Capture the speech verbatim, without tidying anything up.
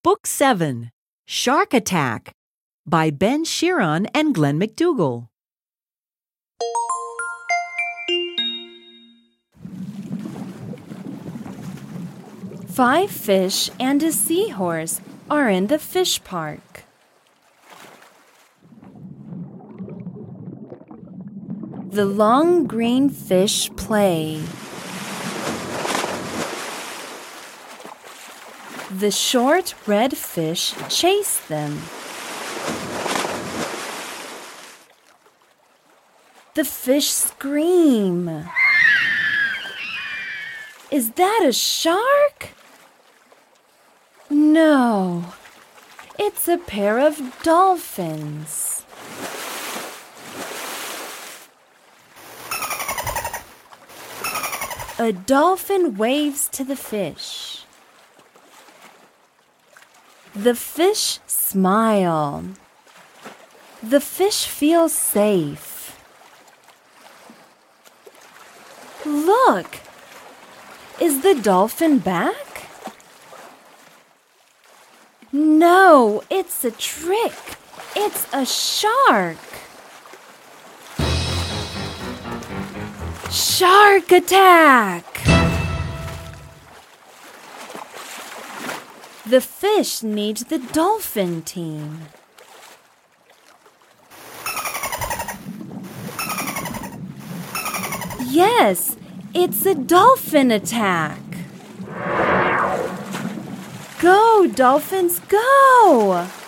Book seven, Shark Attack by Ben Sheeran and Glenn McDougall. Five fish and a seahorse are in the fish park. The long green fish play. The short red fish chase them. The fish scream. Is that a shark? No, it's a pair of dolphins. A dolphin waves to the fish. The fish smile. The fish feels safe. Look! Is the dolphin back? No, it's a trick. It's a shark. Shark attack! The fish needs the dolphin team. Yes, it's a dolphin attack. Go, dolphins, go!